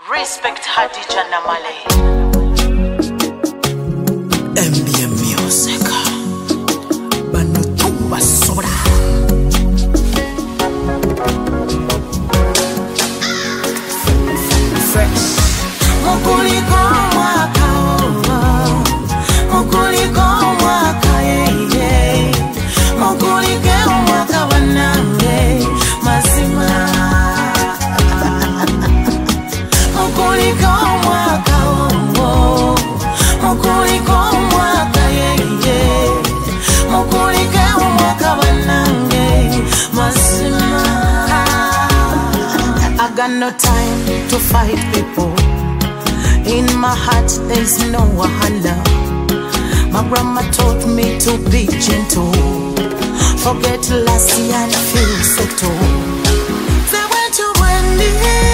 Respect Hadija Namale. MBM Music. Banutumba Soda. Fresh. Mukuliko mwaka Mukuliko mwaka yeah. Mukulike mwaka banange mazima. Mukuliko mwaka Mukuliko mwaka yeah. Mukulike mwaka banange mazima. I got no time to fight people. In my heart there's no wahala. My grandma taught me to be gentle. Forget last year and feel settled. Say when you wendi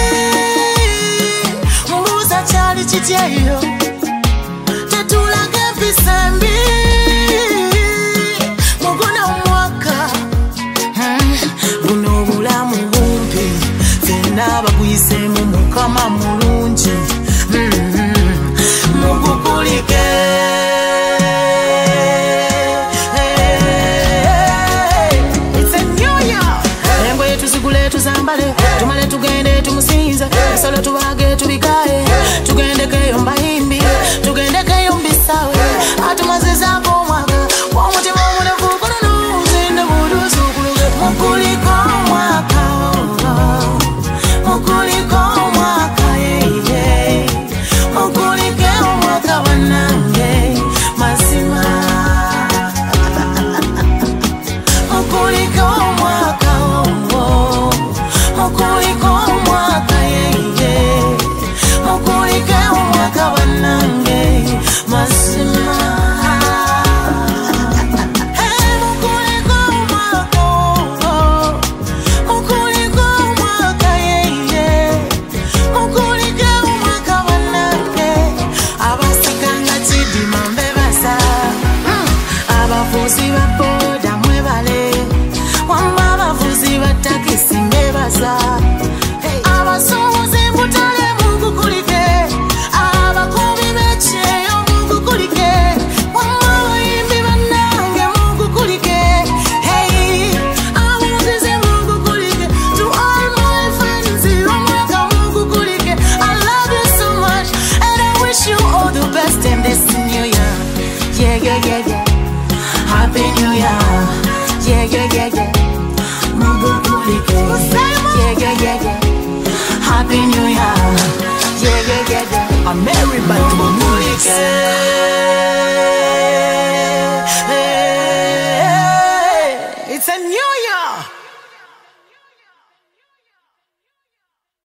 Mubuza chali chityeyo Tetulage mpisembi Muguna mwaka Guno bulamu bumpi Fena baguyise mu mukama mulungi Mukukulike tumale tugende tumusinze solo tubage tubikaye tugendeke yomba himbi tugendeke yombisawe atumaziza bomwaka womutima omunefu kono nzinde budusu kuluge mukuliko mwaka mukuliko mwaka yeah. Mukulike mwaka banange mazima. Mukuliko mwaka Mukuliko mwaka yeah. Mukulike mwaka banange mazima. Hey, mukuliko mwaka Mukuliko mwaka yeah. Mukulike mwaka banange abasikanga chidima mbebasa abavuzi ba boda mwebale wamba abavuzi ba takisi mbebasa abasuuzi mbutale mukukulike abakubi b'ekyeyo mukukulike wamba abayimbi bannange mukukulike hey abavuzi mukukulike to all my fans omwaka mukukulike I love you so much and I wish you all the best in this new year. Yeah, yeah, yeah, yeah. Happy New Year. Yeah, yeah, yeah, yeah. Mukukulike. Yeah, yeah, yeah, yeah. Happy New Year. Yeah, yeah, yeah, yeah. I'm Mary Batu Music.